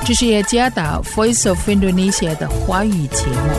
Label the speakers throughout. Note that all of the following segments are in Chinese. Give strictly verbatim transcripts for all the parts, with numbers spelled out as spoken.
Speaker 1: 这是雅加达 Voice of Indonesia 的华语节目。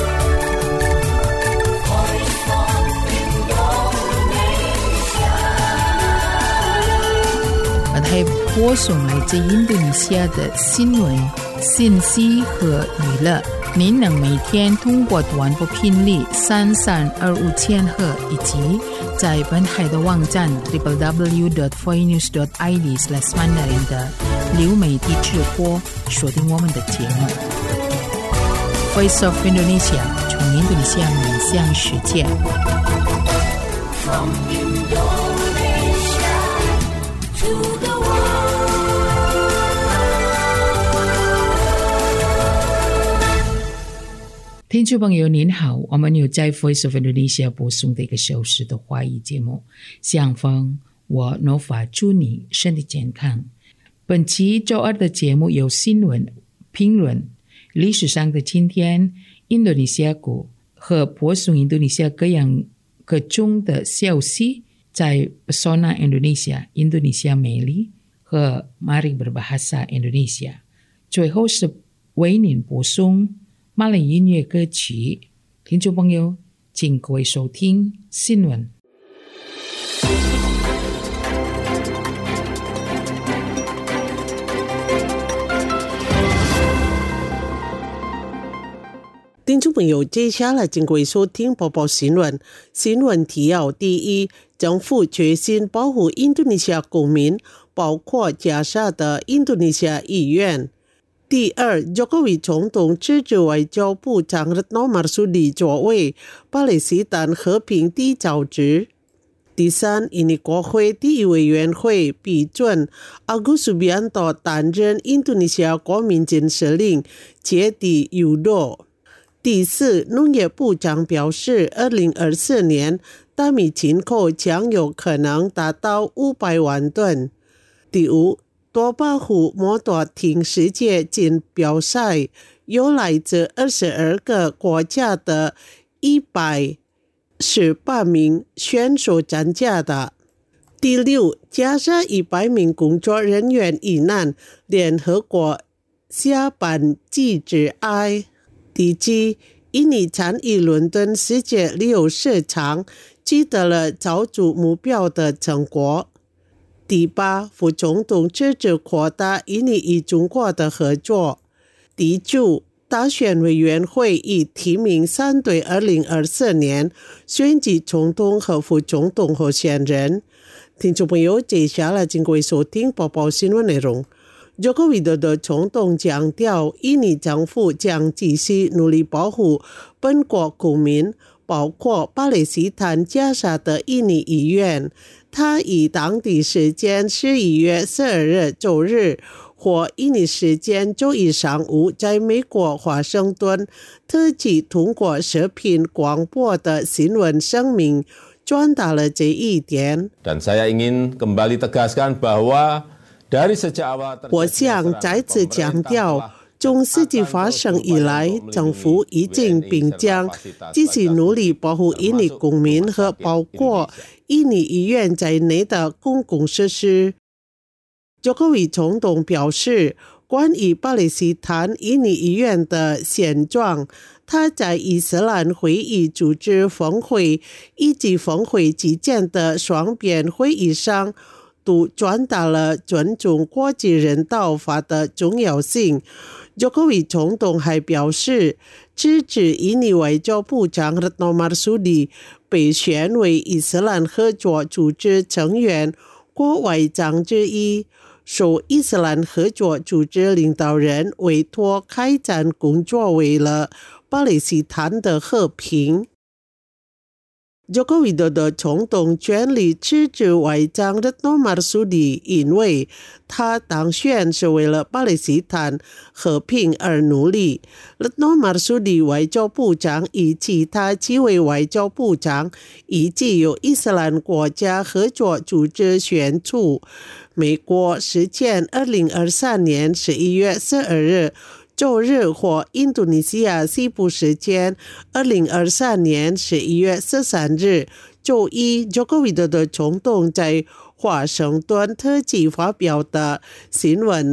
Speaker 1: 而它播送来自印度尼西亚的新闻、信息和娱乐。您能每天通过短波频率三三二五千赫，以及在本台的网站 double-u double-u double-u dot voinews dot i d slash mandarin 的流媒体直播锁定我们的节目。Voice of Indonesia 从印度尼西亚面向世界。From Indonesia to the world.听众朋友您好，我们有在 Voice of Indonesia 播送的一个小时的华语节目。相逢，我 Nova 祝你身体健康。本期周二的节目有新闻评论、历史上的今天、印度尼西亚国和播送印度尼西亚各样各种的消息，在 Pesona Indonesia 印度尼西亚美丽和 Mari Berbahasa Indonesia。最后是为您播送马来音乐歌曲。听众朋友，请各位收听新闻。
Speaker 2: 听众朋友，接下来请各位收听播报新闻。新闻提要：第一，政府决心保护印度尼西亚公民，包括加沙的印度尼西亚议员。第二， Jokowi 总统支持外交部长 Retno Marsudi 作为巴勒斯坦和平缔造者。第三，印尼国会第一委员会批准 Agus Subianto 担任印度尼西亚国民军司令，接替 Yudo。第四，农业部长表示二零二四年大米进口将有可能达到五百万吨。第五，多巴湖摩托艇世界锦标赛有来自二十二个国家的一百十八名选手参加的。第六，加沙一百名工作人员遇难，联合国下班机制哀。第七，印尼参与伦敦世界旅游市场取得了早足目标的成果。第八，副总统支持扩大印尼与中国的合作。第九，大选委员会已提名三对二零二四年选举总统和副总统候选人。听众朋友，接下来请各位收听播报新闻内容。Joko Widodo 总统强调，印尼政府将继续努力保护本国公民，包括巴勒斯坦加沙的印尼议员。他以当地时间十一月十二日周日或印尼时间周一上午在美国华盛顿特辑通过视频广播的新闻声明传达了这一点。
Speaker 3: Dan saya ingin kembali tegaskan bahwa dari sejak awal
Speaker 2: 我想再次强调，从事件发生以来，政府已经并将继续努力保护印尼公民和包括印尼医院在内的公共设施。Jokowi 总统表示，关于巴勒斯坦印尼医院的现状，他在伊斯兰会议组织峰会以及峰会期间的双边会议上都传达了尊重国际人道法的重要性。Jokowi 总统还表示，支持印尼外交部长 Retno Marsudi 被选为伊斯兰合作组织成员国外长之一，受伊斯兰合作组织领导人委托开展工作，为了巴勒斯坦的和平。Joko Widodo 总统全力支持外长 Retno Marsudi， 因为他当选是为了巴勒斯坦和平而努力。Retno Marsudi 外交部长以其他几位外交部长以及由伊斯兰国家合作组织选出。美国时间二零二三年十一月十二日周日或印度尼西亚西部时间二零二三年十一月十三日周一 Joko Widodo 总统在华盛顿特辑发表的新闻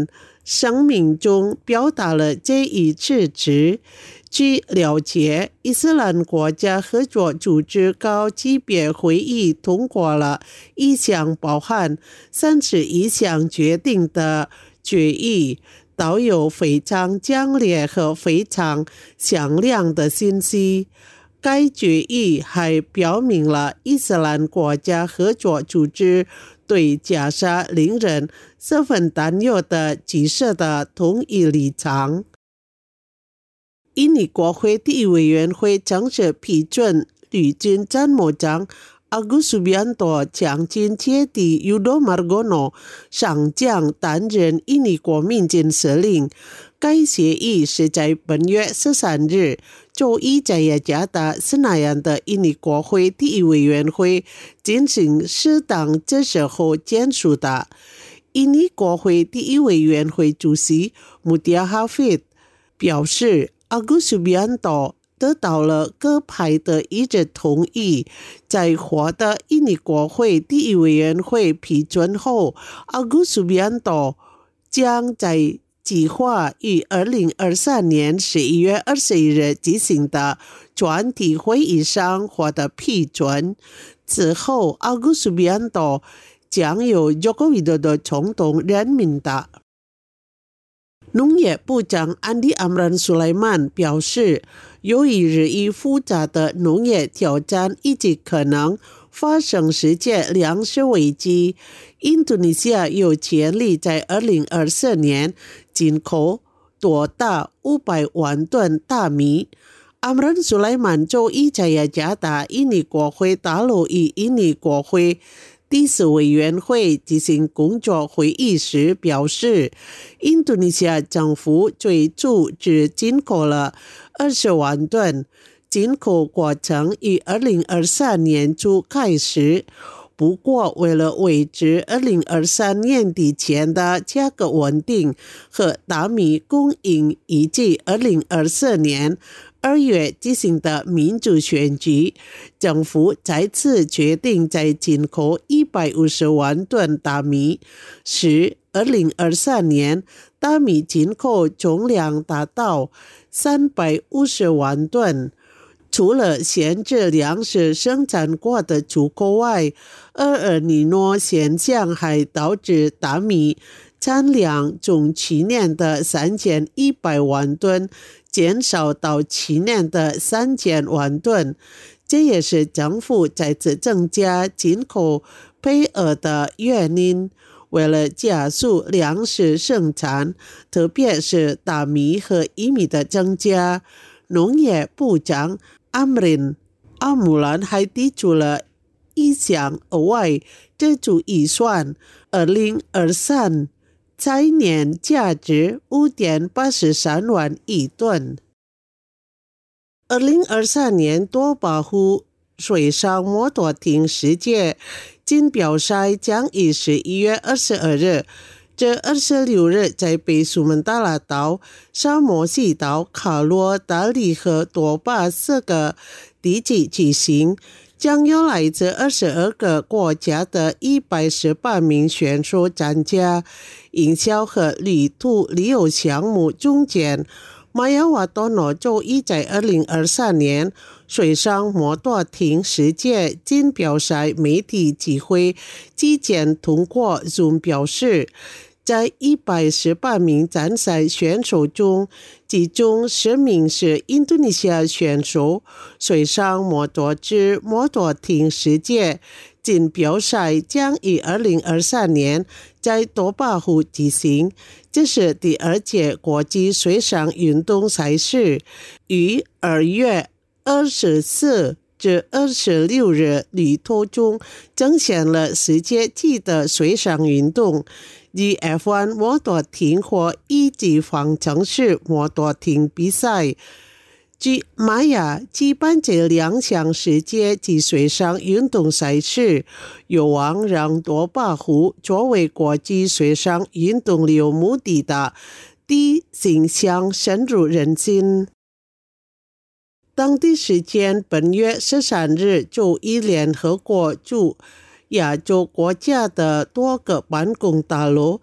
Speaker 2: 声明中表达了这一事实。据了解，伊斯兰国家合作组织高级别会议通过了一项包含三十一项决定的决议，导有非常强烈和非常响亮的信息。该决议还表明了伊斯兰国家合作组织对加沙令人十分担忧的局势的统一立场。印尼国会第一委员会正式批准陆军参谋长阿古苏比安多将军接替尤多马戈诺上将担任印尼国民军司令。该协议是在本月十三日周一在雅加达斯那亚的印尼国会第一委员会进行适当决策后签署的。印尼国会第一委员会主席穆迪亚哈菲表示，阿古苏比安多得到了各派的一致同意，在获得印尼国会第一委员会批准后，阿古苏比安多将在计划于二零二三年十一月二十一日举行的专题会议上获得批准。此后，阿古苏比安多将由佐科维多多总统任命的。农业部长安迪·阿姆兰·苏莱曼表示，由于日益复杂的农业挑战以及可能发生世界粮食危机，印度尼西亚有潜力在二零二四年进口多达五百万吨大米。阿姆兰·苏莱曼周一在雅加达印尼国会大楼与印尼国会第四委员会进行工作会议时表示，印度尼西亚政府最初只进口了二十万吨，进口过程于二零二三年初开始。不过，为了维持二零二三年底前的价格稳定和大米供应，以及二零二四年二月进行的民主选举，政府再次决定再进口一百五十万吨大米，使二零二三年大米进口总量达到三百五十万吨。除了限制粮食生产国的出口外，厄尔尼诺现象还导致大米产量从去年的三千一百万吨减少到去年的三千万吨，这也是政府再次增加进口配额的原因。为了加速粮食生产，特别是大米和玉米的增加，农业部长阿姆林·阿姆兰还提出了一项额外支出预算，二零二三财年价值 五点八三万亿吨。二零二三年多巴湖水上摩托艇世界锦标赛将于十一月二十二日至二十六日在北苏门答腊岛、沙摩西岛、卡罗达里和多巴四个地区举行，将有来自二十二个国家的一百十八名选手参加。营销和旅途旅游项目中间，马亚瓦多诺周一在二零二三年水上摩托艇世界锦标赛媒体集会期间通过 Zoom 表示，在一百十八名参赛选手中，其中十名是印度尼西亚选手。水上摩托之摩托艇世界锦标赛将于二零二三年在多巴湖举行，这是第二届国际水上运动赛事，于二月二十四至二十六日旅途中呈现了世界级的水上运动，以 F 一 摩托艇或一级方程式摩托艇比赛。据玛雅举办这两项世界级水上运动赛事，有望让多巴湖作为国际水上运动旅游目的的地形象深入人心。当地时间本月十三日周一，联合国驻亚洲国家的多个办公大楼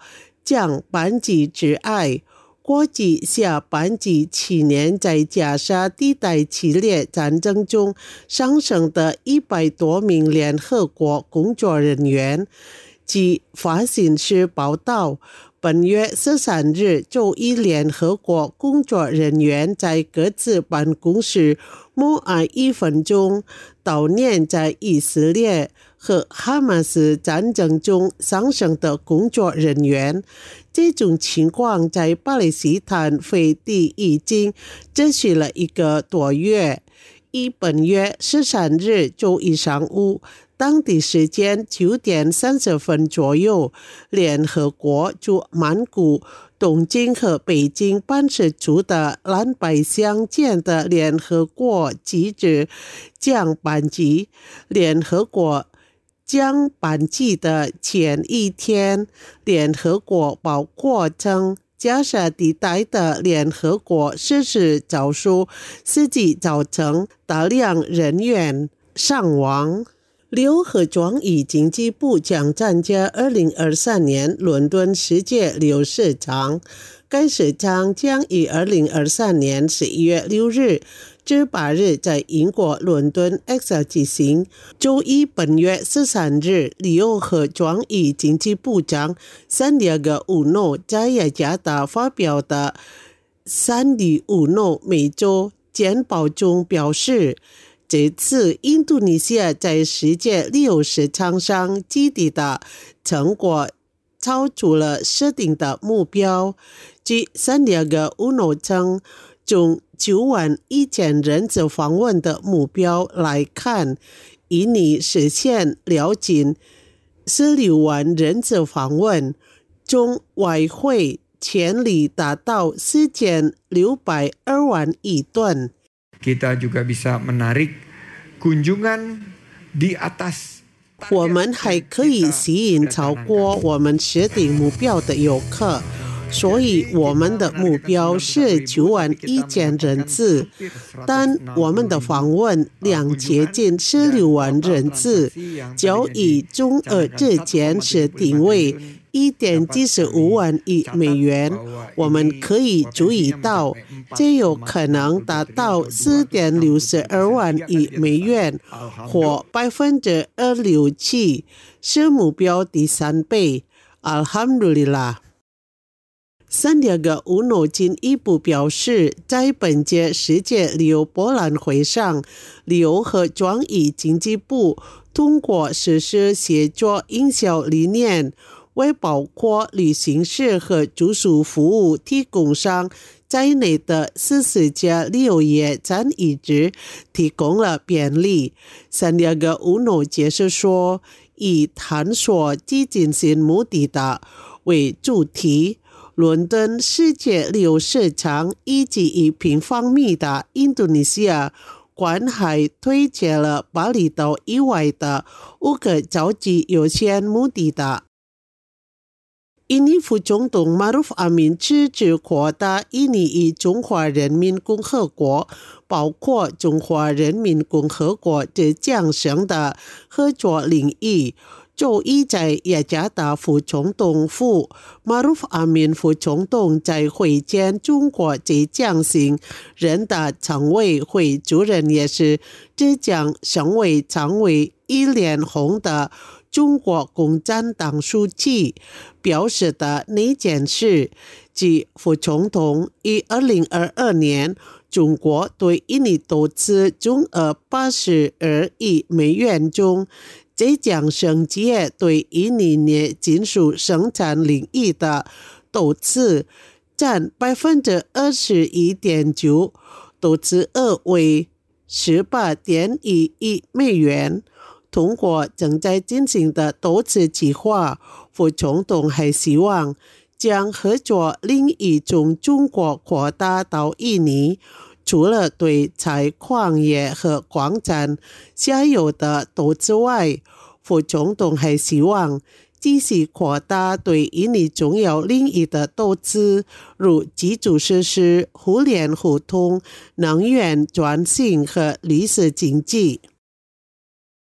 Speaker 2: 将班机之爱。国际下半季七年在加沙地带激烈战争中丧生的一百多名联合国工作人员。据法新社报道，本月十三日周一联合国工作人员在各自办公室默哀一分钟，悼念在以色列和哈马斯战争中丧生的工作人员。这种情况在巴勒斯坦飞地已经持续了一个多月。以本月十三日周一上午当地时间九点三十分左右，联合国驻曼谷、东京和北京办事处的蓝白相间的联合国机制将班机。联合国将班机的前一天，联合国包括称加沙地带的联合国实施诏书，实际造成大量人员伤亡。刘和庄与经济部将参加二零二三年伦敦世界流市场，该市场将于二零二三年十一月六日至八日在英国伦敦 X 举行。周一本月十三日，刘和庄与经济部长桑迪亚戈乌诺在雅加达发表的桑迪乌诺每周简报中表示，这次印度尼西亚在世界流市场上取得的成果超出了设定的目标。据桑迪亚戈乌诺称，从九万一千人次访问的目标来看，印尼实现了近十六万人次访问，中外汇潜力达到四千六百二万亿吨。
Speaker 4: Kita juga bisa menarik kunjungan di atas。
Speaker 2: 我们还可以吸引超过我们设定目标的游客，所以我们的目标是九万一千人次，但我们的访问量接近十六万人次，较与中俄之间是定位一点七十五万亿美元。我们可以注意到，这有可能达到四点六十二万亿美元，或百分之二六七，是目标第三倍。阿哈姆杜里拉。桑迪亚戈乌诺进一步表示，在本届世界旅游博览会上，旅游和庄与经济部通过实施协作营销理念，为包括旅行社和住宿服务提供商在内的四十家旅游业参与者提供了便利。桑迪亚戈乌诺解释说，以探索基金性目的的为主题，伦敦世界旅游市场以及一平方米的印度尼西亚关还推荐了巴厘岛以外的五个超级优先目的的。印尼副总统马鲁夫阿明支持扩大印尼与中华人民共和国，包括中华人民共和国之降生的合作领域。周一在雅加达副总统府，马鲁夫阿明副总统在会见中国浙江省人大常委会主任，也是浙江省委常委易连红的中国共产党书记表示的那件事，即副总统于二零二二年中国对印尼投资总额八十二亿美元中，浙江省企业对印尼镍金属生产领域的投资占 百分之二十一点九， 投资额为 十八点一亿美元。通过正在进行的投资计划，副总统还希望将合作领域从中国扩大到印尼。除了对采矿业和矿产下游的投资外，副总统还希望继续扩大对印尼重要领域的投资，如基础设施、互联互通、能源转型和绿色经济。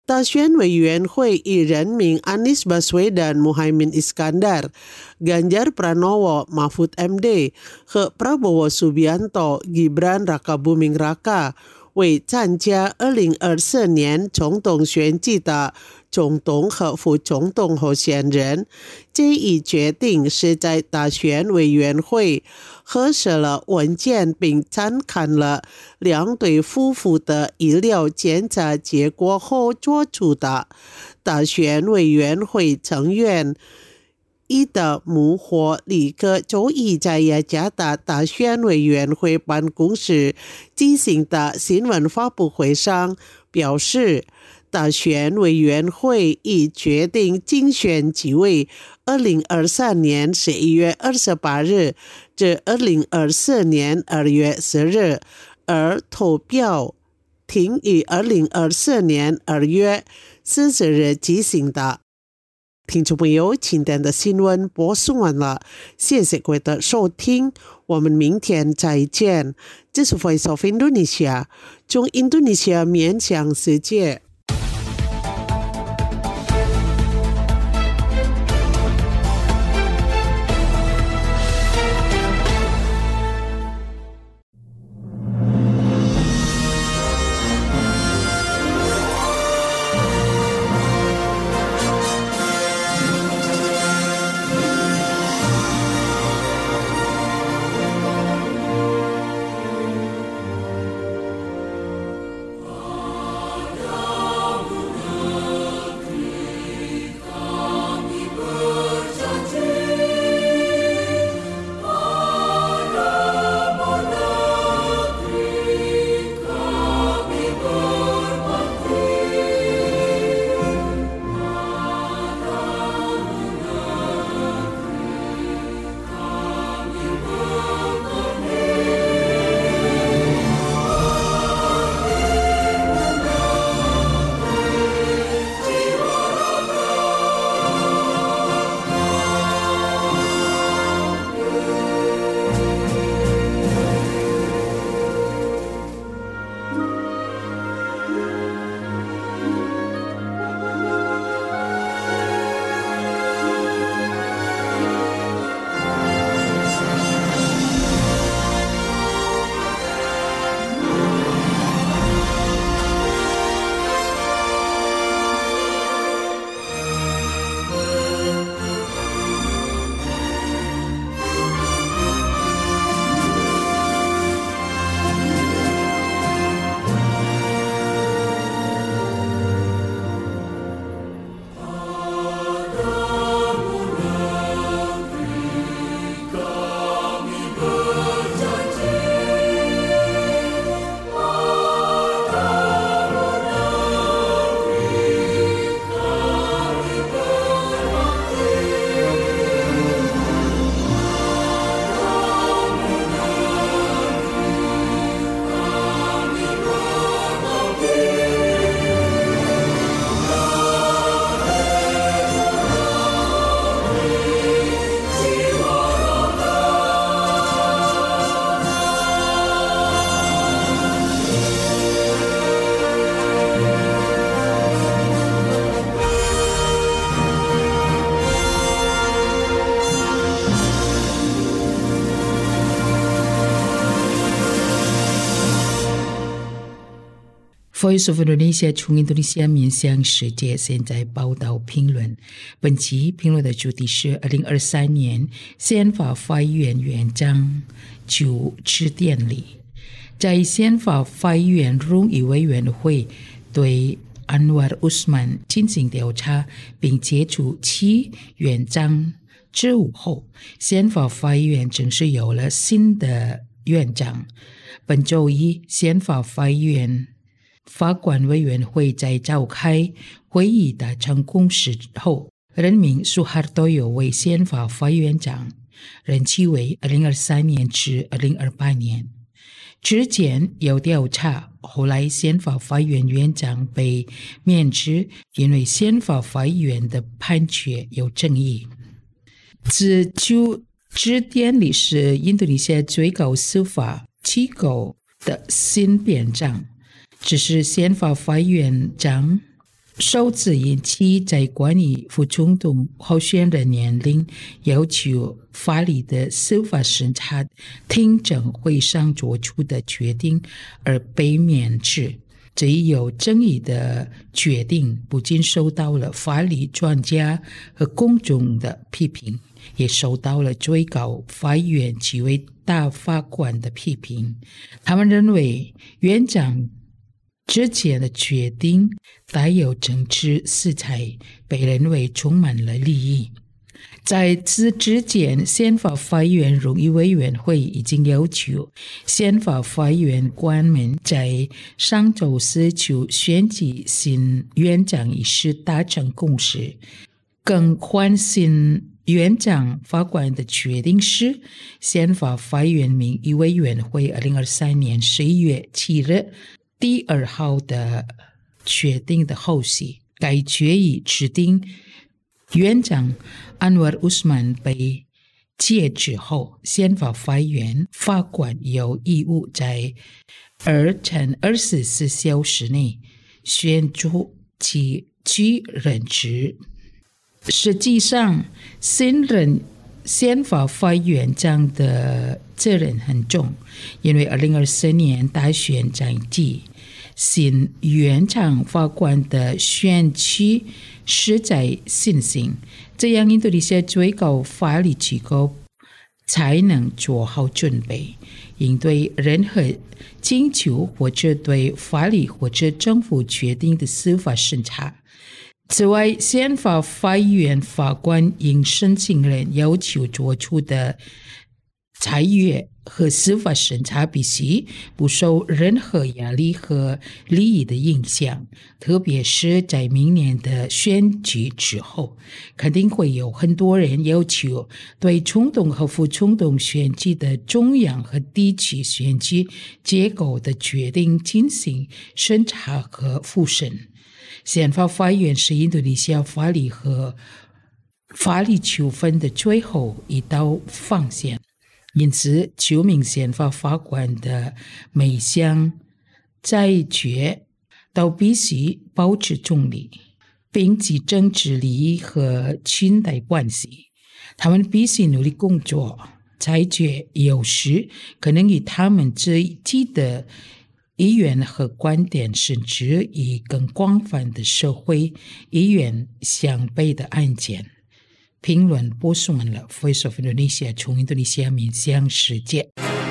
Speaker 2: 大选委员会以人名 Anies Baswedan, Muhaimin Iskandar, Ganjar Pranowo, Mahfud M D 和 Prabowo Subianto, Gibran Rakabuming Raka 为参加二零二四年总统选举的总统和副总统候选人。这一决定是在大选委员会核实了文件并参看了两对夫妇的医疗检查结果后做出的。大选委员会成员伊德姆霍里克周一在雅加达大选委员会办公室进行的新闻发布会上表示，大选委员会已决定竞选几位二零二三年十一月二十八日至二零二四年二月十日，而投票停于二零二四年二月四十日进行的。听众朋友，今天的新闻播送完了，谢谢各位的收听，我们明天再见。这是 Voice of Indonesia， 从印度尼西亚面向世界。
Speaker 1: Voice of Indonesia 从印度尼西亚面向世界，现在报道评论。本期评论的主题是二零二三年宪法法院院长就职典礼。在宪法法院荣誉委员会对Anwar Usman 进行调查，并解除其院长职务后，宪法法院正式有了新的院长。本周一，宪法法院法官委员会在召开会议达成共识后，任命Suhartoyo为宪法法院长，任期为二零二三年至二零二八年。之前有调查，后来宪法法院院长被免职，因为宪法法院的判决有争议。此就职典礼是印度尼西亚最高司法机构的新院长。只是宪法法院长首次引起在关于副总统候选人年龄要求法律的司法审查听证会上做出的决定而被免职。这一有争议的决定不仅受到了法律专家和公众的批评，也受到了最高法院几位大法官的批评。他们认为院长之前的决定带有政治色彩，被认为充满了利益。在此之前，宪法法院荣誉委员会已经要求宪法法院官们在上周四就选举新院长一事达成共识。更换新院长法官的决定是宪法法院名誉委员会二零二三年十一月七日第二号的决定的后续。该决议指定院长安瓦尔·乌斯曼被解职后，宪法法院法官有义务在二乘二十四小时内选出其继任职。实际上，新任宪法法院长的责任很重，因为二零二四年大选在即，新院长法官的选举实在进行，这样印度尼西亚最高法律机构才能做好准备，应对任何请求或者对法律或者政府决定的司法审查。此外，宪法法院法官应申请人要求做出的裁决和司法审查必须不受任何压力和利益的影响，特别是在明年的选举之后，肯定会有很多人要求对总统和副总统选举的中央和地区选举结果的决定进行审查和复审。宪法法院是印度尼西亚法律和法律纠纷的最后一道防线，因此九名宪法法官的每项裁决都必须保持中立，并及政治利益和裙带关系。他们必须努力工作，裁决有时可能与他们自己的意愿和观点，甚至与更广泛的社会意愿相悖的案件。评论播送完了 Voice of Indonesia 从印度尼西亚面向世界。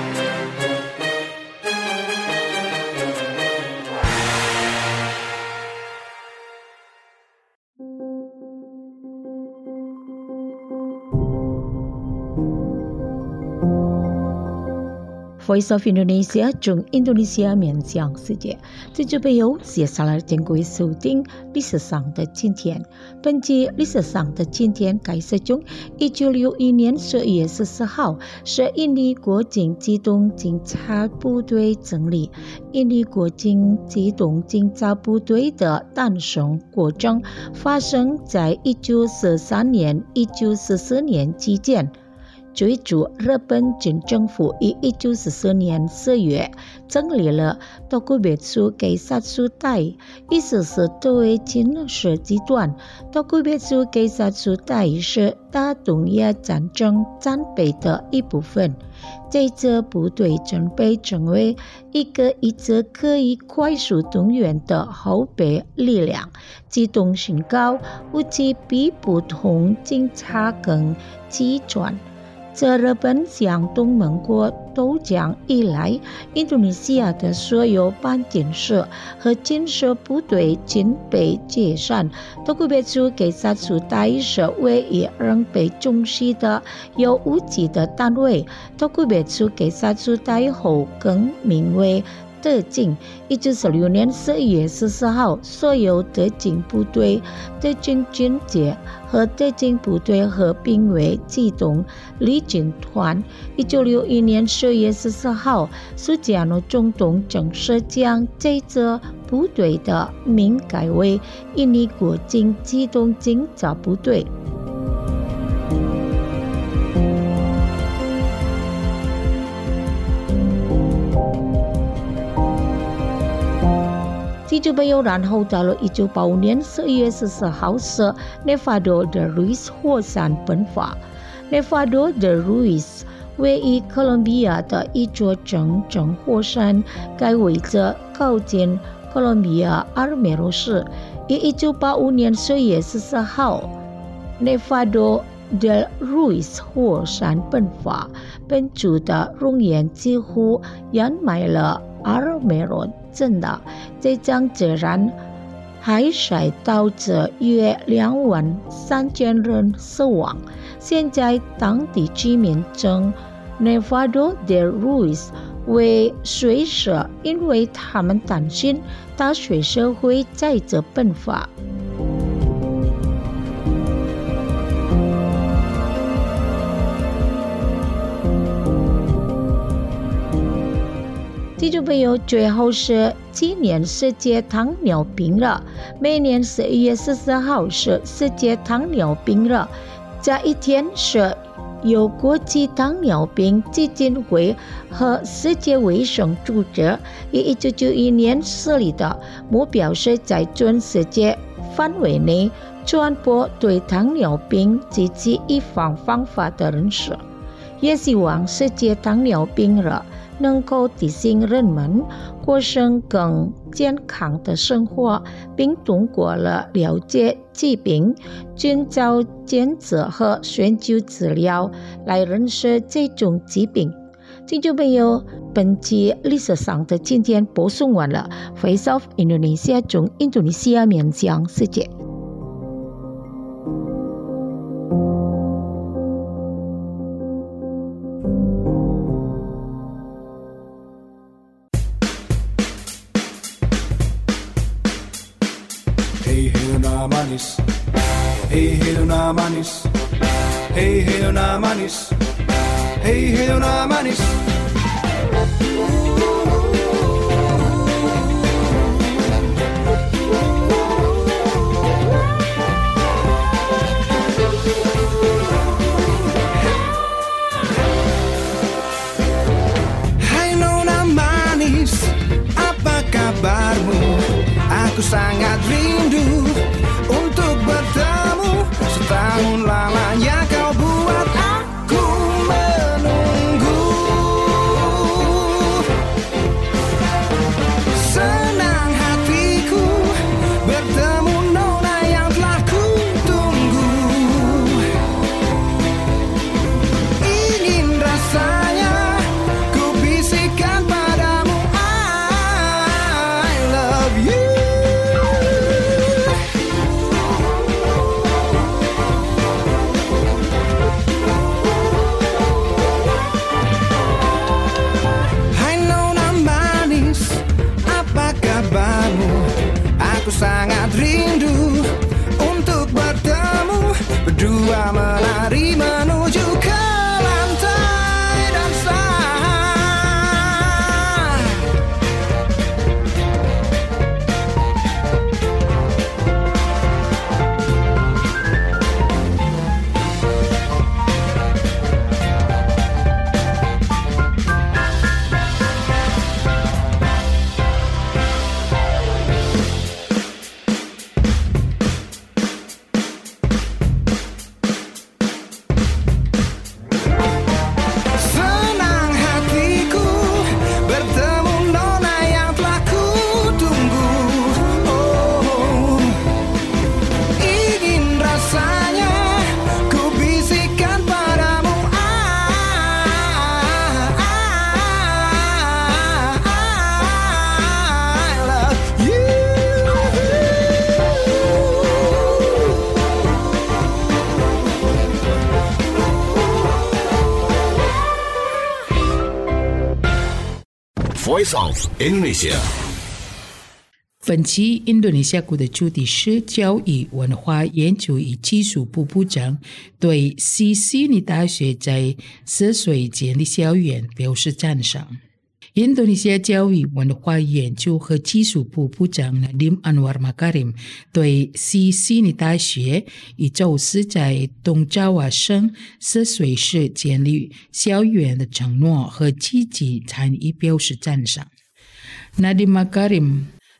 Speaker 5: Voice of Indonesia 从印度尼西亚面向世界，这就被有介绍了经过收听历史上的今天。本期历史上的今天开始从一九六一年十一月十四号是印尼国境机动警察部队成立。印尼国境机动警察部队的诞生过程发生在一九四三年、一九四四年期间。最初，日本军政府于一九四四年四月成立了特别处警察署队，意思是作为军事集团。特别处警察署队是大东亚战争战备的一部分。这支部队准备成为一个一直可以快速动员的后备力量，机动性高，武器比普通警察更齐全。自日本向东盟国投降以来，印度尼西亚的所有办警室和军事部队均被解散。特别处警察署队是唯一仍被重视的有武器的单位。特别处警察署队后更名为特警。一九四六年十一月十四号，所有特警部队、特警军阶和特警部队合并为机动陆军团。一九六一年十月十四号，苏加诺总统正式将这支部队的名改为印尼国境机动警察部队。 听众朋友，然后到了一九八五年十一月十四号是 Nevado de Ruiz 火山喷发。Nevado de Ruiz 位于哥伦比亚的一座整整火山，该位置靠近哥伦比亚阿尔梅罗市。于一九八五年十一月十四号 ，Nevado de Ruiz 火山喷发，喷出的熔岩几乎掩埋了阿尔梅罗镇的这场自然海晒，导致约两万三千人死亡。现在当地居民称 Nevado de Ruiz 为水蛇，因为他们担心大水蛇会再次喷发。听众朋友，最后是今年世界糖尿病日，每年十一月十四号是世界糖尿病日。这一天是由国际糖尿病基金会和世界卫生组织于一九九一年设立的，目标是在全世界范围内传播对糖尿病积极预防方法的认识，也希望世界糖尿病日能够提醒人们过上更健康的生活，并通过了了解疾病、寻找检测和寻求治疗来认识这种疾病。听众朋友，本期历史上的今天播送完了 Voice of Indonesia 从印度尼西亚面向世界。
Speaker 6: Manis, hey hey dona manis, hey hey dona manis, hey hey dona manis. Hai nona manis, apa kabarmu? Aku sangat rindu untuk bertemu. Setahun lamanya kau buat aku menunggu. Senang hatiku bertemu nona yang telah ku tunggu. Ingin rasanya ku bisikan padamu I love you. Aku sangat rindu untuk bertemu, berdua menari menuju ke lantai dansa.
Speaker 7: Voice of Indonesia。
Speaker 1: 本期印度尼西亚国的主题是教育、文化研究与技术部部长对悉尼大学在涉水建立校园表示赞赏。印度尼西亚教育、文化研究和技术部部长 Nadiem Anwar Makarim 对悉尼大学与周四在东爪哇省涉水市建立校园的承诺和积极参与表示赞赏。Nadiem Makarim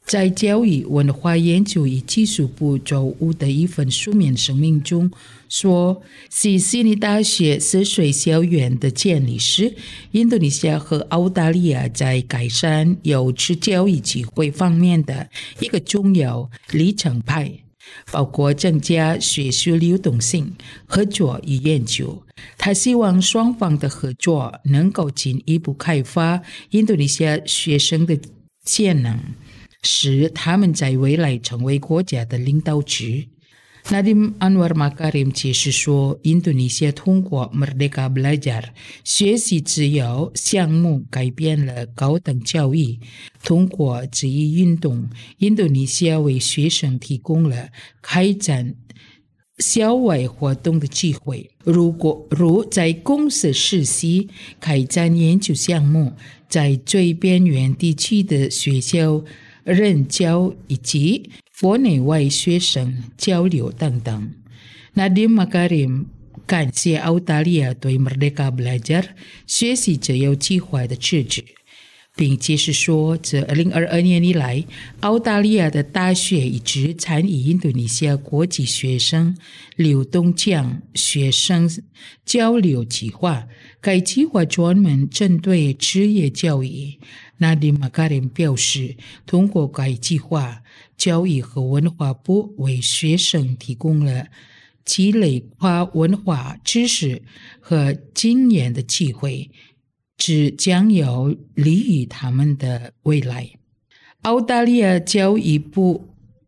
Speaker 1: 在教育文化研究与技术部周五的一份书面声明中说，是悉尼大学涉水校园的建立是印度尼西亚和澳大利亚在改善优质教育机会方面的一个重要里程碑，包括增加学术流动性、合作与研究。他希望双方的合作能够进一步开发印度尼西亚学生的潜能，使他们在未来成为国家的领导者。Nadiem Anwar Makarim 解释说，印度尼西亚通过 Merdeka Belajar 学习自由项目改变了高等教育。通过这一运动，印度尼西亚为学生提供了开展校外活动的机会，如果如在公司实习、开展研究项目，在最边缘地区的学校任教以及国内外学生交流等等。Nadiem Makarim 感谢澳大利亚对 Merdeka Belajar 学习自由计划的支持，并解释说，自二零二二年以来，澳大利亚的大学一直参与印度尼西亚国际学生流动奖学生交流计划。该计划专门针对职业教育。Nadiem Makarim 表示，通过该计划，教育和文化部为学生提供了积累跨文化知识和经验的机会，这将有利于他们的未来。澳大利亚教育部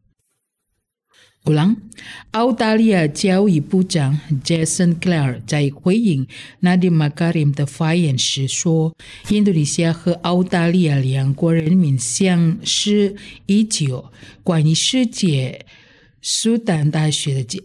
Speaker 1: 澳大利亚教育部长 Jason Clare 在回应 Nadiem Makarim 的发言时说，印度尼西亚和澳大利亚两国人民相识已久，关于世界苏丹大学的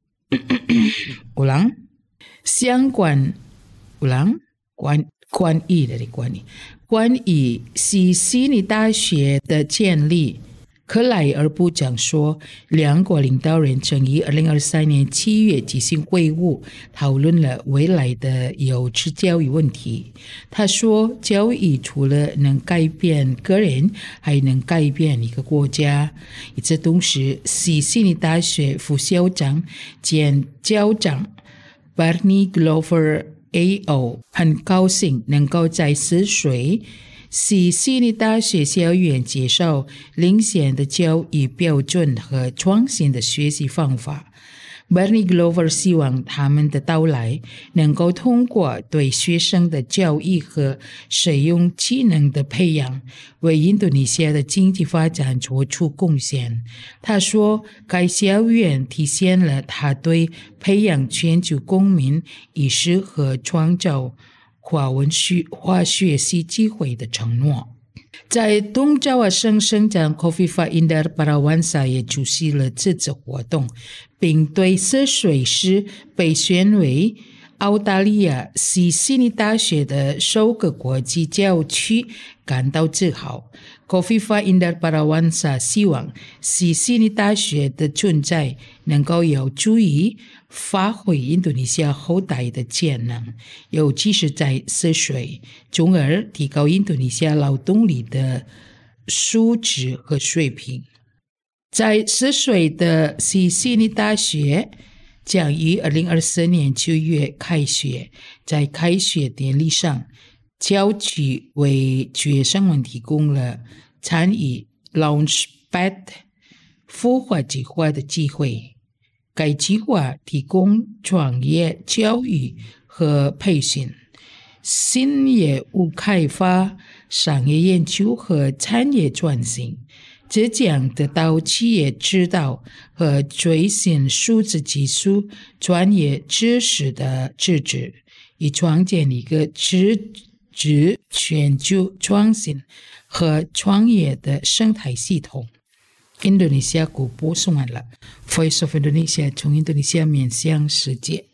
Speaker 1: 相关关关于的关于关于是悉尼大学的建立，克莱尔部长说，两国领导人曾于二零二三年七月举行会晤，讨论了未来的优质教育问题。他说，教育除了能改变个人，还能改变一个国家。与此同时，是悉尼大学副校长兼校长 Barney Glover A O 很高兴能够在此水是悉尼大学校园介绍领先的教育标准和创新的学习方法。Barney Glover 希望他们的到来能够通过对学生的教育和实用技能的培养，为印度尼西亚的经济发展做出贡献。他说，该校园体现了他对培养全球公民意识和创造华文化学习机会的承诺。在东爪哇省省长 Kofifa Indar Parawansa 也出席了这次活动，并对涉水市被选为澳大利亚是悉尼大学的首个国际教区感到自豪。Kofifa Indar Parawansa 希望是悉尼大学的存在能够有助于发挥印度尼西亚后代的潜能，尤其是在涉水，从而提高印度尼西亚劳动力的素质和水平。在涉水的是悉尼大学将于二零二四年九月开学，在开学典礼上，教区为学生们提供了参与 Launchpad 孵化计划的机会。该计划提供创业教育和培训、新业务开发、商业研究和产业转型，这将得到企业指导和最新数字技术专业知识的支持，以创建一个支持全球创新和创业的生态系统。印度尼西亚广播送完了 Voice of Indonesia 从印度尼西亚面向世界。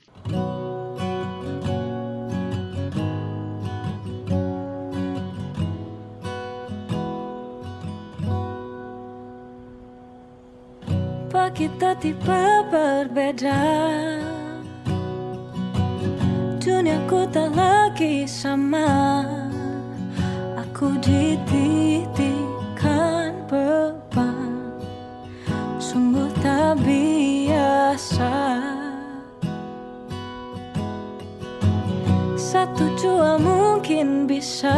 Speaker 8: Kita tiba berbeda, duniaku tak lagi sama. Aku dititipkan beban biasa. Satu dua mungkin bisa,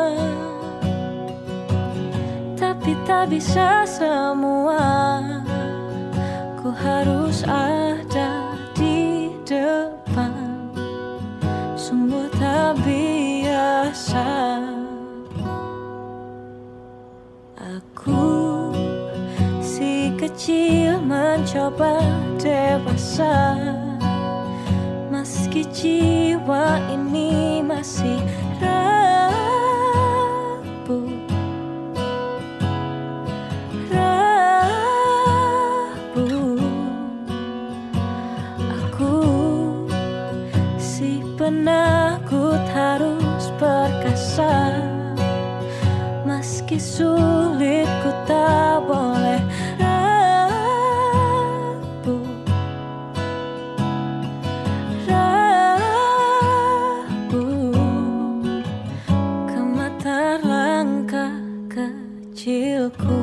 Speaker 8: tapi tak bisa semua. Ku harus ada di depan, sungguh tak biasa. Aku si kecil mencoba dewasa, meski jiwa ini masih rapuh. Rapuh. Aku si penakut harus perkasa, meski sulit ku tak boleh rapuh. Rapuh. Gemetar langkah kecilku,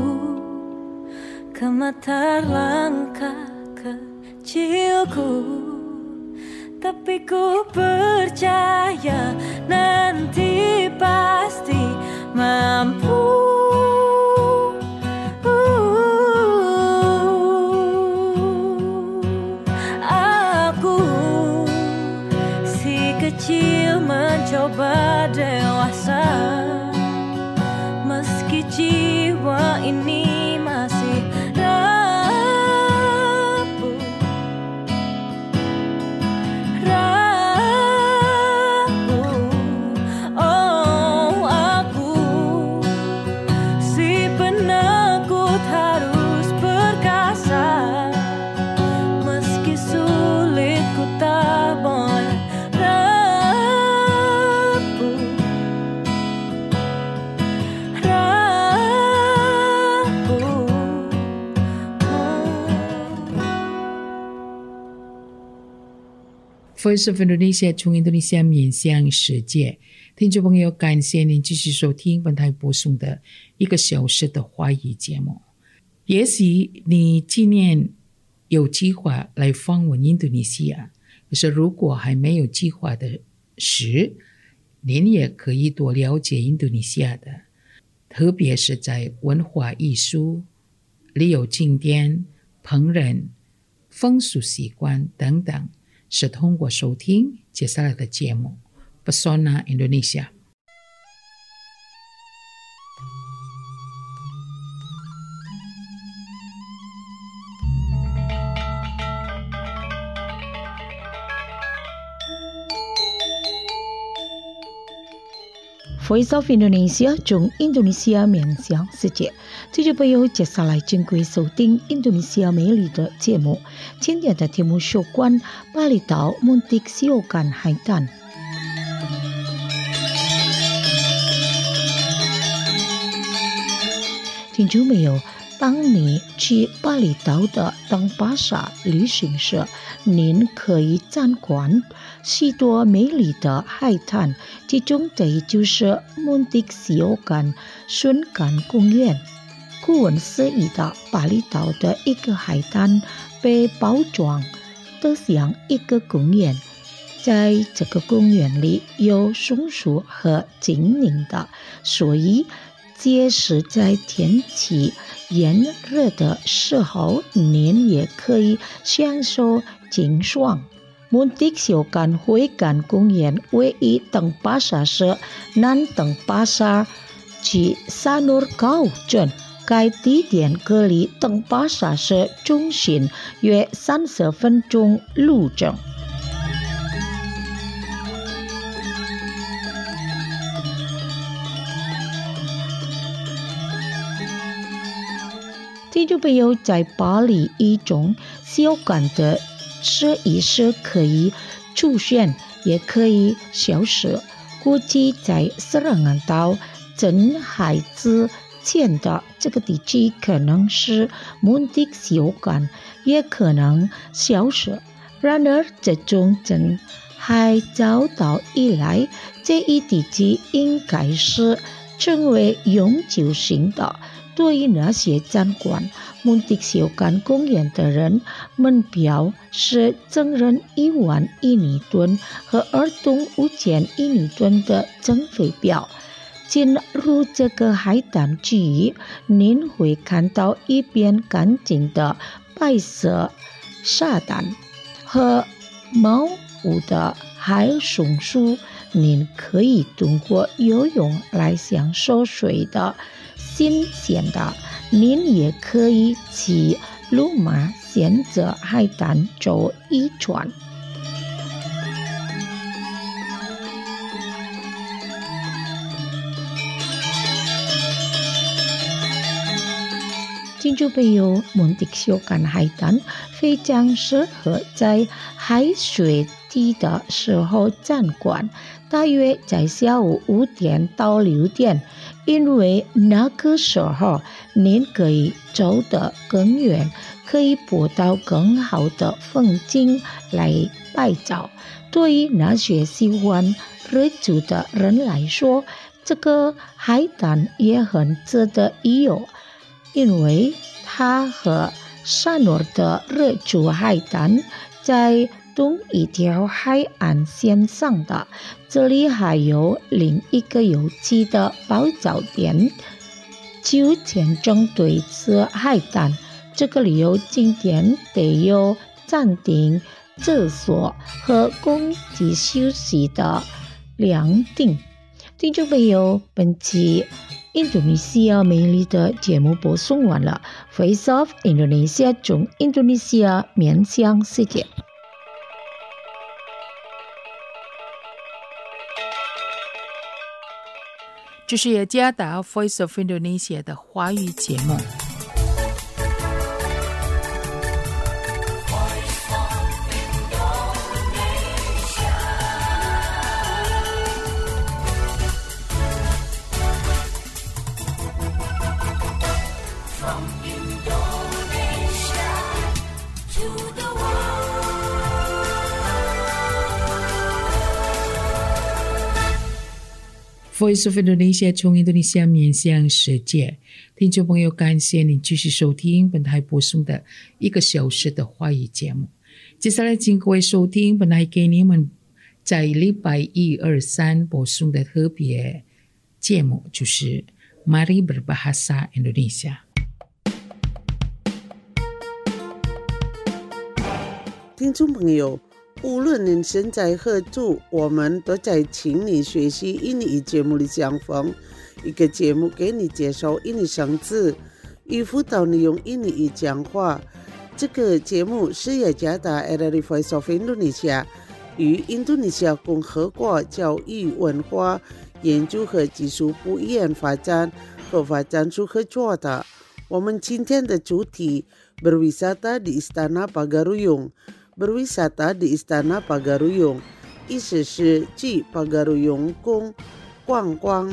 Speaker 8: gemetar langkah kecilku, tapi ku percaya nanti pasti mampu. Aku si kecil mencoba dewasa, meski jiwa ini masih rapuh. Rapuh. Oh, aku si penakut harus perkasa, meski sulit ku tak boleh rapuh. Rapuh.
Speaker 1: Voice of Indonesia 从印度尼西亚面向世界，听众朋友，感谢您继续收听本台播送的一个小时的华语节目。也许你今年有计划来访问印度尼西亚，可是如果还没有计划的时，您也可以多了解印度尼西亚的，特别是在文化艺术、旅游景点、烹饪、风俗习惯等等，是通过收听接下来的节目 Pesona Indonesia。
Speaker 5: Voice of Indonesia 从印度尼西亚面向世界，这就朋友接下来正规收听印度尼西亚美丽的节目。今天的题目有关巴厘岛蒙迪西欧干海滩。听众朋友，当你去巴厘岛的登巴萨旅行时，您可以参观许多美丽的海滩，其中之一就是蒙迪西欧干sun干公园。顾问思义的巴厘岛的一个海滩被包装得像一个公园，在这个公园里有松树和精灵的，所以即使在天气炎热的时候，您也可以享受清爽。蒙迪西欧干会干公园位于登巴萨市南登巴萨区Sanur高镇，该地点隔离登巴萨市中心约三十分钟路程。听众朋友，在巴黎一种西欧干的设仪式可以出现，也可以消失。估计在斯里兰岛镇海之前的这个地区可能是蒙迪西欧干，也可能消失。然而，这种镇海早岛以来，这一地区应该是成为永久性的对于那些掌管蒙迪修干公园的人，门票是成人一万一尼吨和儿童五千一尼吨的征费表。进入这个海胆区，您会看到一片干净的白色沙滩和毛无的海松树，您可以通过游泳来享受水的新鲜的。您也可以骑路马沿着海滩走一圈。听众朋友，蒙迪修干海滩非常适合在海水低的时候参观，大约在下午五点到六点，因为那个时候您可以走得更远，可以捕到更好的风景来拍照。对于那些喜欢日出的人来说，这个海滩也很值得一游。因为它和沙诺的日出海滩在同一条海岸线上的，这里还有另一个有趣的拍照点，就前中对此海滩。这个旅游景点得有餐厅、厕所和供给休息的凉亭。听众朋友，本期印度尼西亚美丽的节目播送完了。Voice of Indonesia 从印度尼西亚面向世界。
Speaker 1: 这是雅加达 Voice of Indonesia 的华语节目。Voice of Indonesia 从印度尼西亚面向世界，听众朋友，感谢你继续收听本台播送的一个小时的华语节目。接下来请各位收听本台给你们在礼拜一、二、三播送的特别节目，就是 Mari Berbahasa Indonesia。
Speaker 2: 听众朋友，无论您身在何处，我们都在请你学习印尼语节目的相逢，一个节目给你介绍印尼生字，与辅导你用印尼语讲话。这个节目是雅加达 R R I Voice of Indonesia 与印度尼西亚共和国教育文化研究和技术部医院发展和发展处合作的。我们今天的主题 berwisata di Istana Pagaruyung。berwisata di Istana Pagaruyung 意思是去 Pagaruyung 宫逛逛。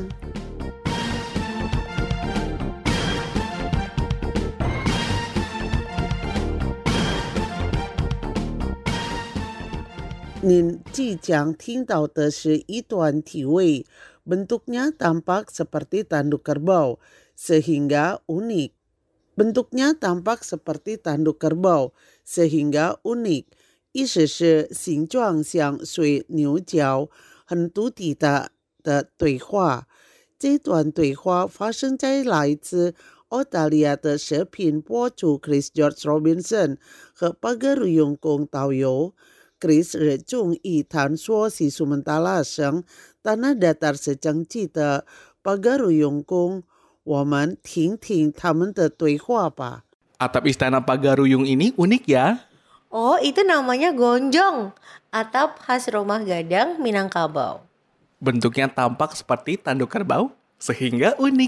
Speaker 2: 您即将听到的是一段题为 bentuknya tampak seperti tanduk kerbau sehingga unik。 bentuknya tampak seperti tanduk kerbau sehingga unik， 意思是形状像水牛角，很独特的的对话。这段对话发生在来自澳大利亚的视频博主 Chris George Robinson 和 Pagaruyung 宫导游。Chris 热衷于探索习俗们达拉省 tanah datar secangci 的 Pagaruyung 宫。我们听听他们的对话吧。
Speaker 9: Atap Istana Pagaruyung ini unik ya?
Speaker 10: Oh, itu namanya gonjong, atap khas rumah gadang Minangkabau.
Speaker 9: Bentuknya tampak seperti tanduk kerbau, sehingga unik.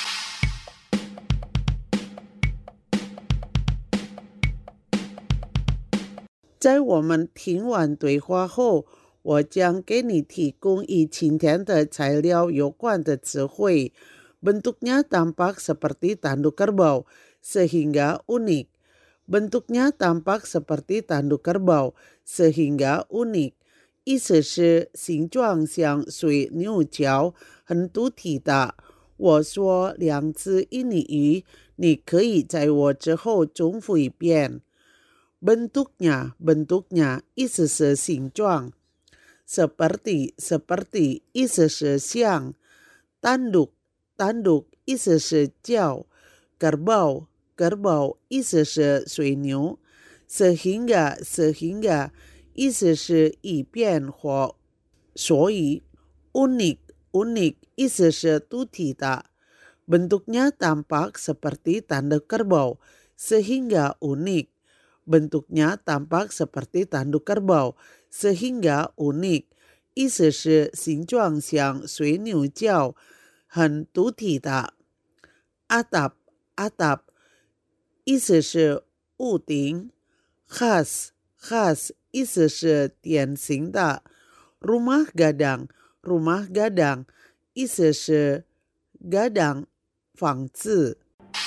Speaker 2: 在我们听完对话后，我将给你提供与今天的材料有关的词汇。Bentuknya tampak seperti tanduk kerbau, sehingga unik. Bentuknya tampak seperti tanduk kerbau, sehingga unik. 意思是形状像水牛角，很独特的。 我说两只印尼语，你可以在我之后重复一遍。Bentuknya, bentuknya 意思是形状。Seperti, seperti 意思是像。Tanduk, tanduk 意思是叫。Kerbau, kerbau 意思是水牛。Sehingga, sehingga 意思是以便或所以。Unik, unik 意思是独体的。Bentuknya tampak seperti tanduk kerbau, sehingga unik. Bentuknya tampak seperti tanduk kerbau, sehingga unik. 意思是形状像水牛角，很独体的。Atap, atap 意思是屋顶。Khas, khas 意思是典型的。Rumah gadang, rumah gadang 意思是 gadang 房子。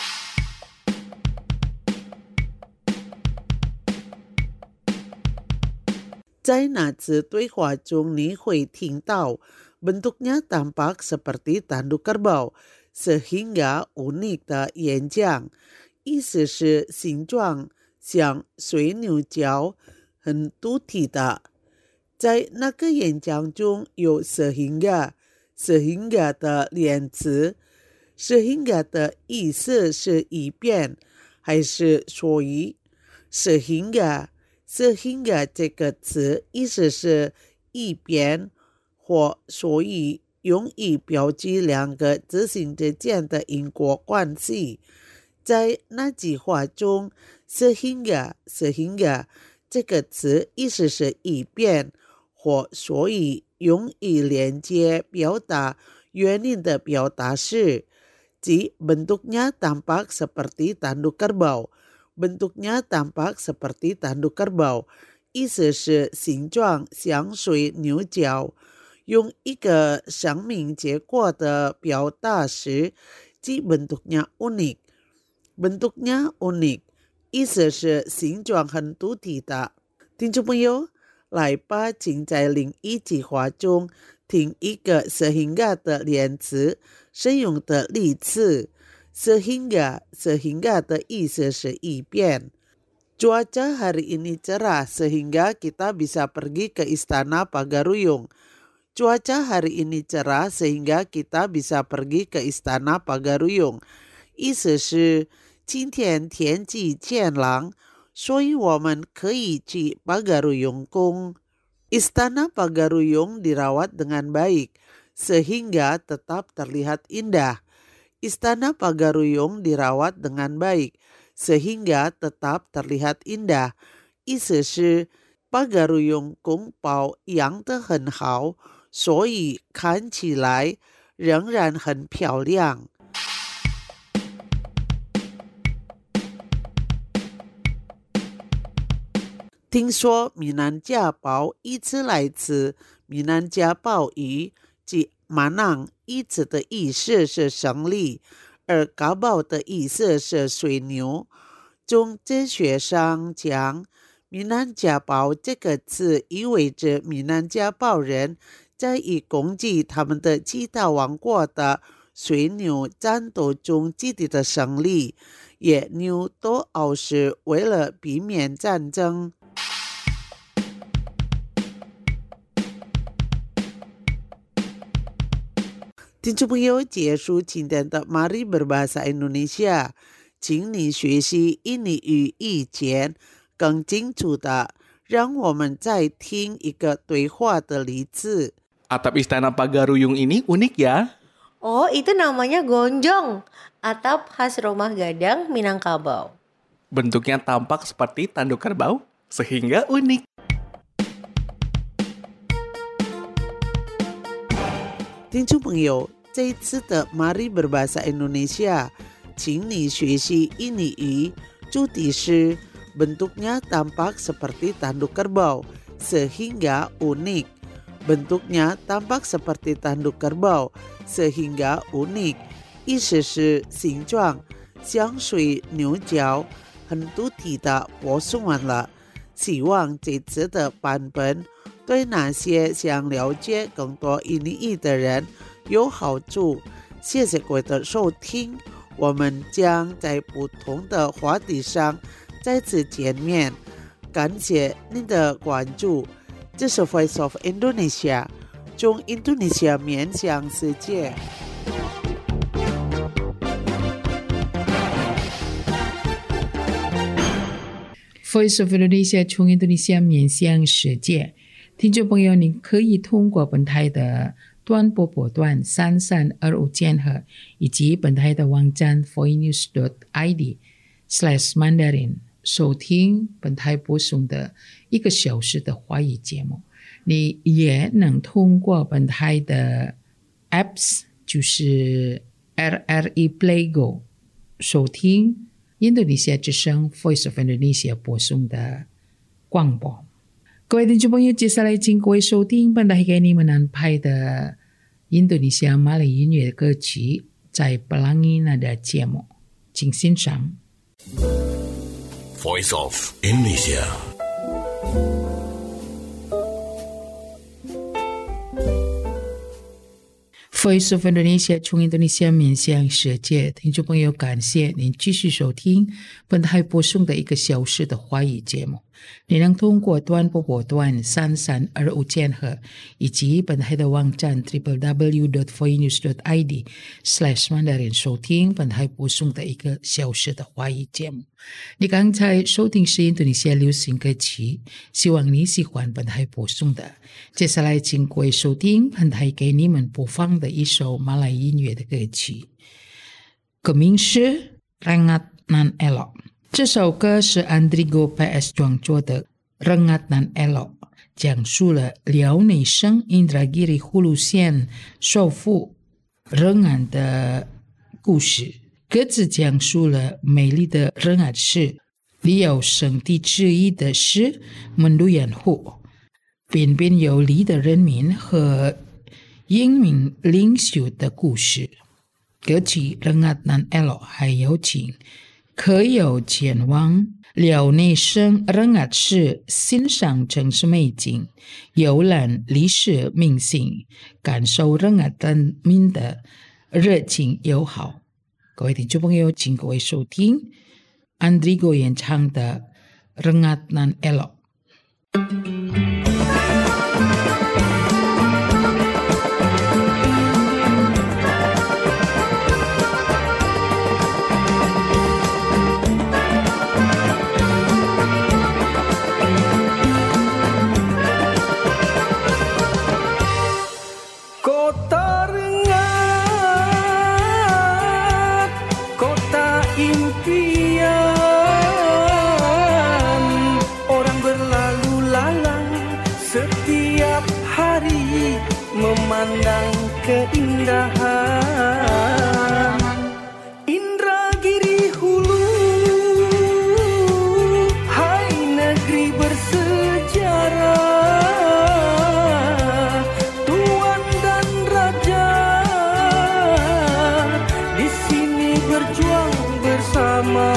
Speaker 2: 在那次对话中，你会听到 bentuknya tampak seperti tanduk kerbau, sehingga unik 的演讲，意思是形状像水牛角，很独体的。在那个演讲中有 sehingga, sehingga 的连词。sehingga 的意思是以便还是所以。sehingga sehingga 这个词意思是以便或所以，用以标记两个字形之间的因果关系。在那句话中 sehingga sehingga 这个词意思是以便或所以，用以连接表达原因的表达式，即 bentuknya tampak seperti tanduk kerbau。bentuknya tampak seperti tanduk kerbau 意思是形状像水牛角，用一个生命结果的表达时，即 bentuknya unik。bentuknya unik 意思是形状很独特的。听众朋友，来吧，请在另一句话中听一个 sehingga 的连词使用的例子。Sehingga, sehingga 的意思是以便。Cuaca hari ini cerah sehingga kita bisa pergi ke Istana Pagaruyung. Cuaca hari ini cerah sehingga kita bisa pergi ke Istana Pagaruyung. 意思是今天天气晴朗，所以我们可以去Pagaruyung宫。Istana Pagaruyung dirawat dengan baik sehingga tetap terlihat indah.Istana Pagaruyung dirawat dengan baik, sehingga tetap terlihat indah. 意思是 Pagaruyung 宫保养得很好，所以看起来仍然很漂亮。听说闽南家宝一直来自闽南家鲍鱼，即Manang 一直的意思是胜利，而高宝的意思是水牛。中哲学上讲，闽南家宝这个词意味着闽南家宝人在以攻击他们的其他王国的水牛战斗中取得的胜利，野牛都傲视为了避免战争。听众朋友，结束今天的 Mari Berbahasa Indonesia， 请你学习印尼语以前更清楚的，让我们再听一个对话的例子。
Speaker 9: Atap Istana Pagaruyung ini unik ya.
Speaker 10: Oh, itu namanya gonjong, atap khas rumah gadang Minangkabau.
Speaker 9: Bentuknya tampak seperti tanduk kerbau, sehingga unik.
Speaker 2: 听众朋友，这一次的 Mari Berbahasa Indonesia， 请你学习印尼语，主题是 bentuknya tampak seperti tanduk kerbau, sehingga unik. Bentuknya tampak seperti tanduk kerbau, sehingga unik. 意思是形状像水牛角，很独特的播送完了。希望这次的版本对那些想了解更多印尼语的人有好处。 谢谢各位的收听，我们将在不同的话题上再次见面。感谢您的关注，这是 Voice of Indonesia， 从印度尼西亚面向世界。
Speaker 1: Voice of Indonesia 从印度尼西亚面向世界，听众朋友，您可以通过本台的短波波段三三二五千赫，以及本台的网站 voinews dot i d slash mandarin 收听本台播送的一个小时的华语节目。你也能通过本台的 apps， 就是 R R E Play Go 收听印度尼西亚之声 Voice of Indonesia 播送的广播。各位听众朋友，接下来请各位收听本台给你们安排的印度尼西亚马来音乐歌曲，在 Pelangi Nada 节目，请欣赏。
Speaker 7: Voice of Indonesia。
Speaker 1: Voice of Indonesia 从印度尼西亚面向世界，听众朋友，感谢您继续收听本台播送的一个小时的华语节目。你能通过短波波段三三二五千赫，以及本台的网站 double-u double-u double-u dot voinews dot i d slash mandarin 收听本台播送的一个小时的华语节目。你刚才收听是印度尼西亚流行歌曲，希望你喜欢本台播送的。接下来请各位收听本台给你们播放的一首马来音乐的歌曲，歌名是 Rengat Nan Elok。这首歌是 Andrigo P S 创作的 Rengat Nan Elok， 讲述了辽内省 Indragiri Hulu 县首府仁安的故事。歌词讲述了美丽的仁安市里有圣地之一的是Menduyan Hu，彬彬有礼的人民和英明领袖的故事。歌曲 Rengat Nan Elok 还有请可有前往辽内省仁安市欣赏城市美景，游览历史名胜，感受仁安人民的热情友好。各位听众朋友，请各位收听 Andrigo 演唱的 Rengat Nan Elok。
Speaker 8: Memandang keindahan Indragiri Hulu, hai negeri bersejarah, tuan dan raja di sini berjuang bersama,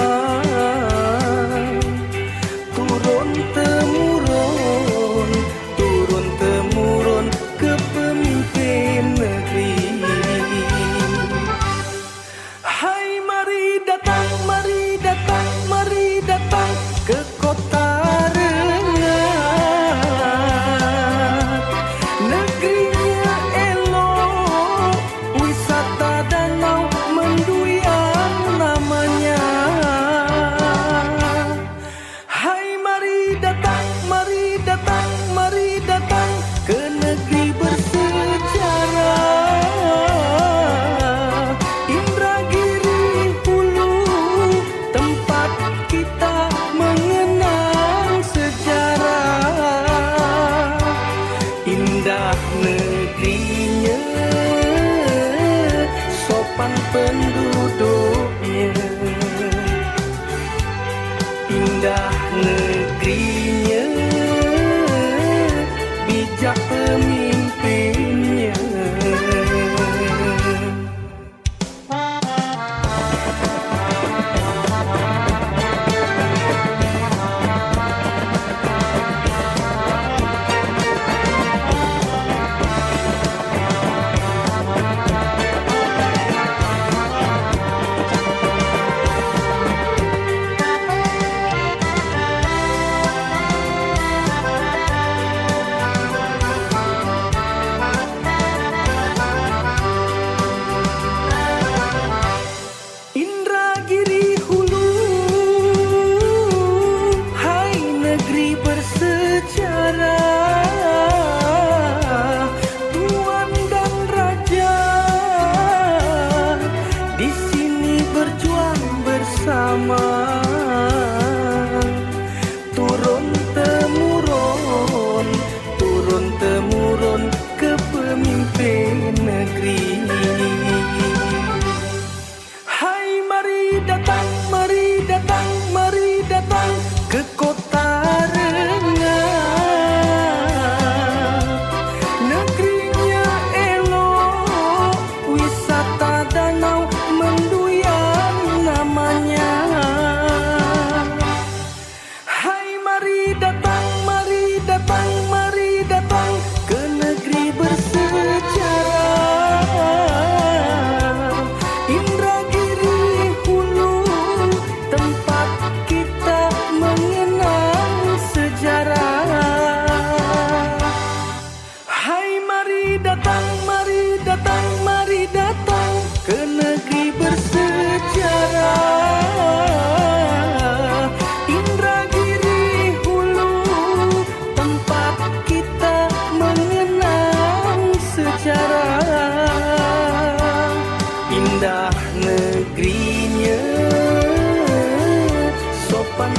Speaker 8: turun temurun, turun temurun kepemimpin negeri. Hai mari datang, mari datang, mari datang ke kota Rengat. Negerinya elok, wisata danau Menduyan namanya. Hai mari datang, mari datang, mari datang ke negeri bersejarah Indragiri Hulu, tempat kita mengenang sejarah. Indah negerinya, sopan penduduknya. Indah negerinya, bijak pemimpinnya.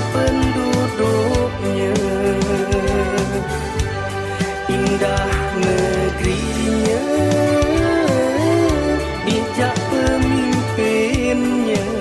Speaker 8: penduduknya, indah negerinya, bijak pemimpinnya.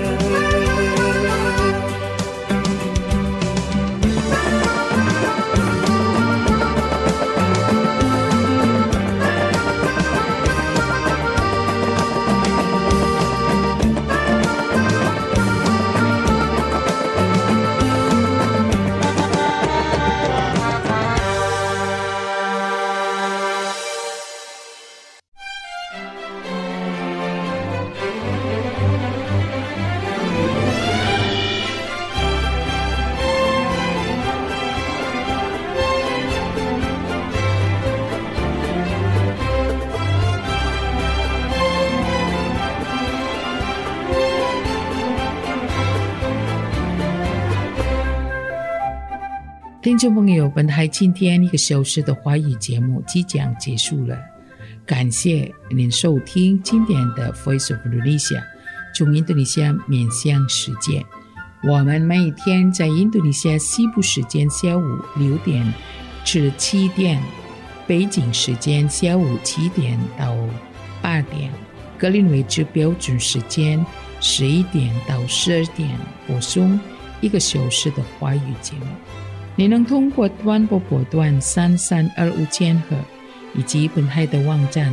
Speaker 1: 听众朋友，本台今天一个小时的华语节目即将结束了，感谢您收听今天的 Voice of Indonesia 从印度尼西亚面向世界。我们每天在印度尼西亚西部时间下午六点至七点，北京时间下午七点到八点，格林威治标准时间十一点到十二点播送一个小时的华语节目。你能通过短波波段三三二五千赫以及本台的网站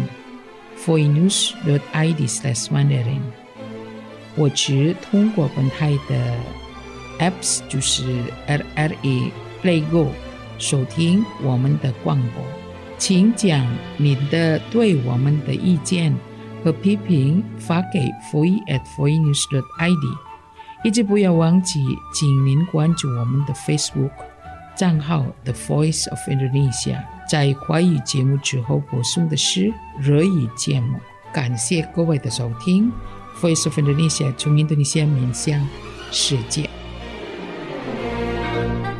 Speaker 1: voinews dot i d slash mandarin， 或者通过本台的 apps 就是 R R A Play Go 收听我们的广播。请将您的对我们的意见和批评发给 voi at voinews dot i d， 以及不要忘记请您关注我们的 Facebook账号 The Voice of Indonesia。 在华语节目之后播送的是日语节目。感谢各位的收听， Voice of Indonesia 从印度尼西亚面向世界。